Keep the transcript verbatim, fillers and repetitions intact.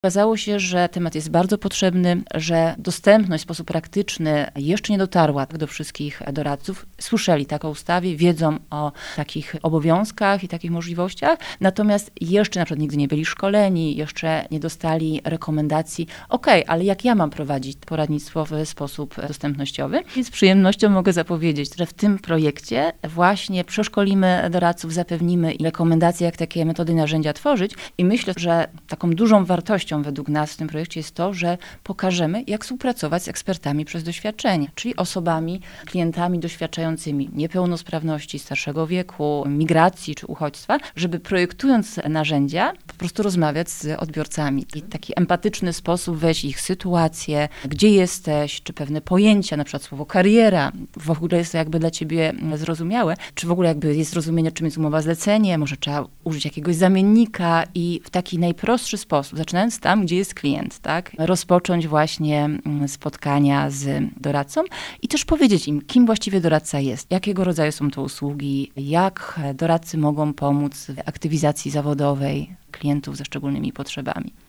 Okazało się, że temat jest bardzo potrzebny, że dostępność w sposób praktyczny jeszcze nie dotarła do wszystkich doradców. Słyszeli taką ustawę, wiedzą o takich obowiązkach i takich możliwościach, natomiast jeszcze na przykład nigdy nie byli szkoleni, jeszcze nie dostali rekomendacji. Okej, ale jak ja mam prowadzić poradnictwo w sposób dostępnościowy? I z przyjemnością mogę zapowiedzieć, że w tym projekcie właśnie przeszkolimy doradców, zapewnimy rekomendacje, jak takie metody i narzędzia tworzyć i myślę, że taką dużą wartością według nas w tym projekcie jest to, że pokażemy, jak współpracować z ekspertami przez doświadczenie, czyli osobami, klientami doświadczającymi niepełnosprawności, starszego wieku, migracji czy uchodźstwa, żeby projektując narzędzia, po prostu rozmawiać z odbiorcami i w taki empatyczny sposób wejść w ich sytuację, gdzie jesteś, czy pewne pojęcia, na przykład słowo kariera, w ogóle jest to jakby dla ciebie zrozumiałe, czy w ogóle jakby jest zrozumienie, czym jest umowa zlecenie, może trzeba użyć jakiegoś zamiennika i w taki najprostszy sposób, zaczynając tam, gdzie jest klient, tak? Rozpocząć właśnie spotkania z doradcą i też powiedzieć im, kim właściwie doradca jest, jakiego rodzaju są to usługi, jak doradcy mogą pomóc w aktywizacji zawodowej klientów ze szczególnymi potrzebami.